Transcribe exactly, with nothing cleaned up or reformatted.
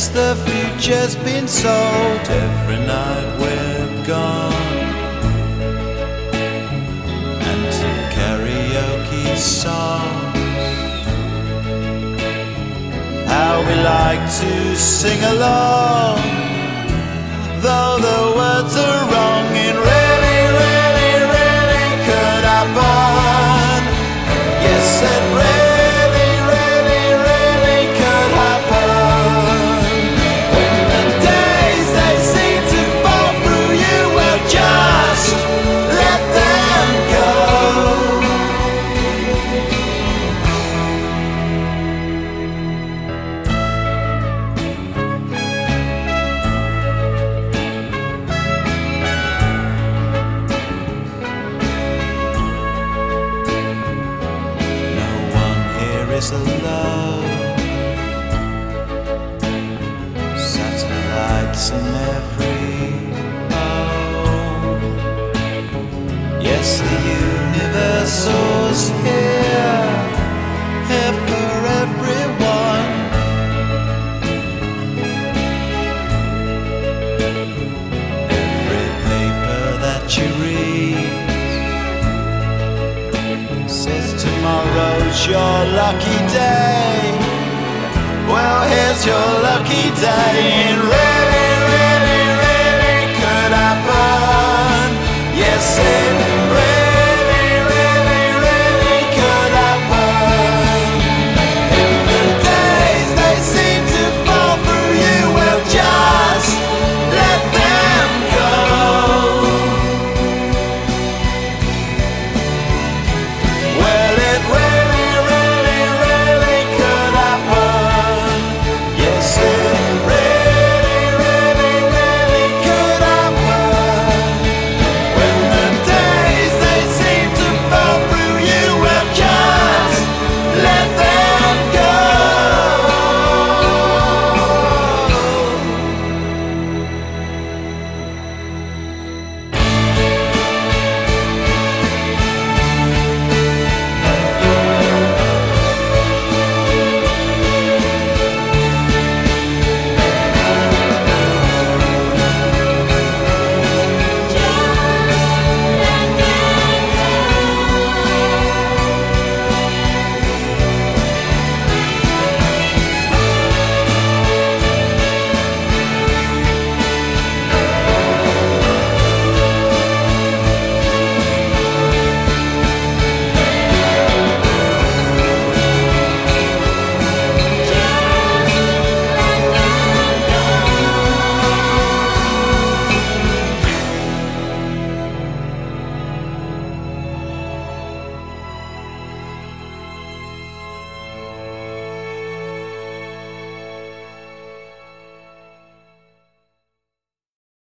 Yes, the future's been sold. Every night we're gone, and to karaoke songs. How we like to sing along, though the words are wrong. It really, really, really could happen. Yes, it really, really, really could happen. When the days they seem to fall through you, well, just let them go. Is alone, satellites in every home. Yes, the universe was here, here for everyone. Every paper that you read says tomorrow's your lucky day. Well, here's your lucky day. It really, really, really could happen. Yes, it